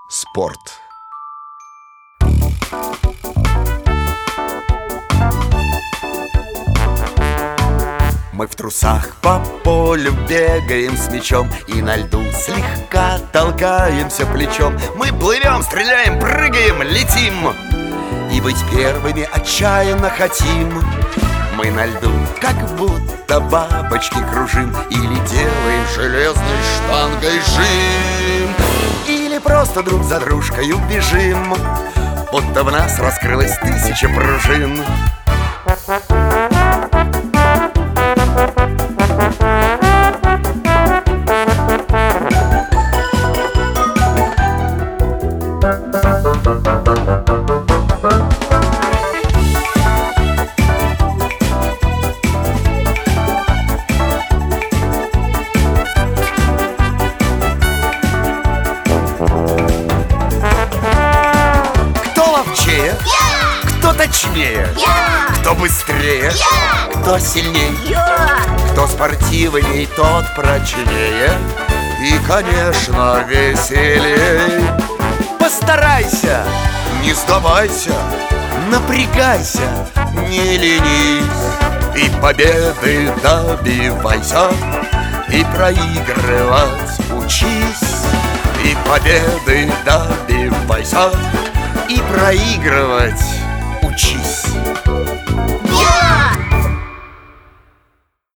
Спорт. Мы в трусах по полю бегаем с мячом и на льду слегка толкаемся плечом. Мы плывем, стреляем, прыгаем, летим и быть первыми отчаянно хотим. Мы на льду как будто бабочки кружим или делаем железной штангой жим, или просто друг за дружкою бежим, будто в нас раскрылось 1000 пружин. Кто точнее? Кто быстрее? Кто сильнее? Кто спортивней, тот прочнее и, конечно, веселей. Постарайся, не сдавайся, напрягайся, не ленись, и победы добивайся, и проигрывать учись, и победы добивайся, и проигрывать учись.